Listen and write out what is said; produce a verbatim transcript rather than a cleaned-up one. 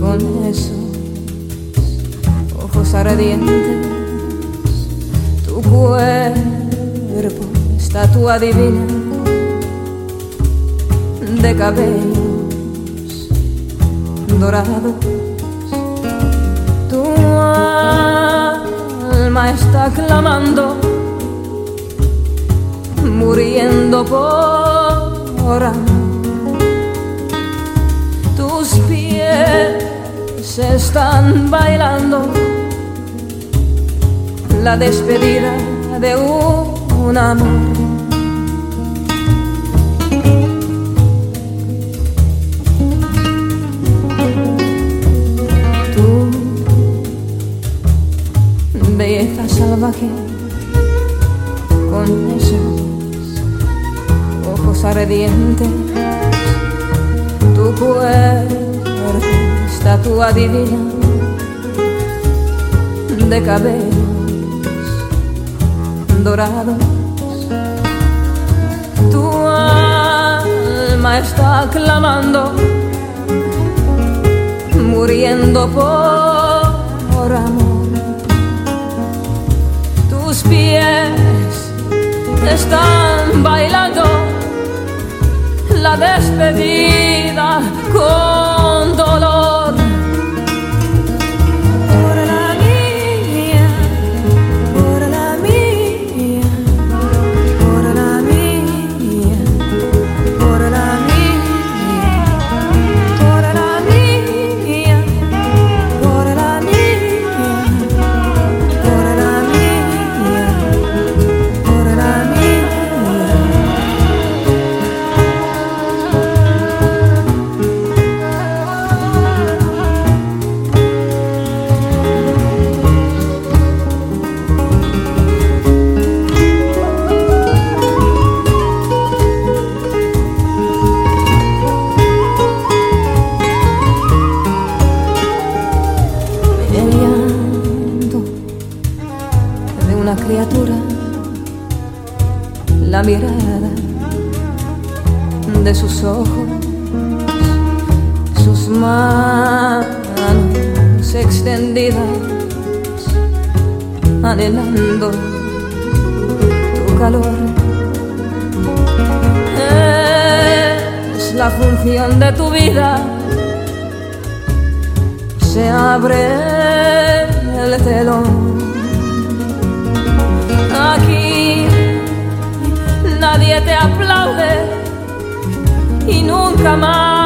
con esos ojos ardientes, tu cuerpo, estatua divina de cabellos dorados. Tu alma está clamando, muriendo por amor. Tus pies están bailando la despedida de un amor. Tu belleza salvaje con esos ojos ardientes, tu cuerpo, estatua divina de cabellos dorados. Tu alma está clamando, muriendo por amor. Tus pies están bailando la despedida con dolor. Por la mía, por la mía, por la mía, por la mía, por la mía, por la mía, por la mía, por la mía. Una criatura, la mirada de sus ojos, sus manos extendidas, anhelando tu calor. Es la función de tu vida, se abre el telón. Aquí nadie te aplaude y nunca más